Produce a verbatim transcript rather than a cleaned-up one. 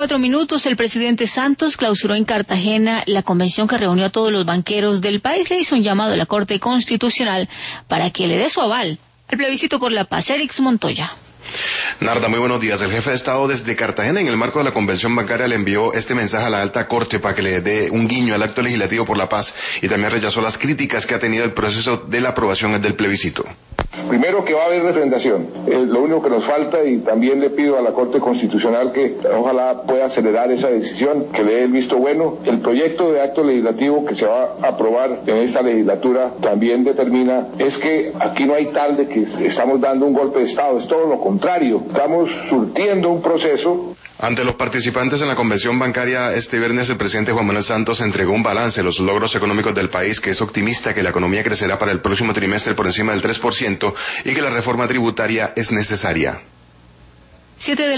Cuatro minutos, el presidente Santos clausuró en Cartagena la convención que reunió a todos los banqueros del país. Le hizo un llamado a la Corte Constitucional para que le dé su aval al plebiscito por la paz. Erix Montoya. Narda, muy buenos días. El jefe de Estado desde Cartagena, en el marco de la convención bancaria, le envió este mensaje a la alta corte para que le dé un guiño al acto legislativo por la paz y también rechazó las críticas que ha tenido el proceso de la aprobación del plebiscito. Primero, que va a haber referendación, es lo único que nos falta, y también le pido a la Corte Constitucional que ojalá pueda acelerar esa decisión, que le dé el visto bueno. El proyecto de acto legislativo que se va a aprobar en esta legislatura también determina es que aquí no hay tal de que estamos dando un golpe de Estado, es todo lo contrario, estamos surtiendo un proceso. Ante los participantes en la convención bancaria este viernes, el presidente Juan Manuel Santos entregó un balance de los logros económicos del país, que es optimista que la economía crecerá para el próximo trimestre por encima del tres por ciento y que la reforma tributaria es necesaria. Siete de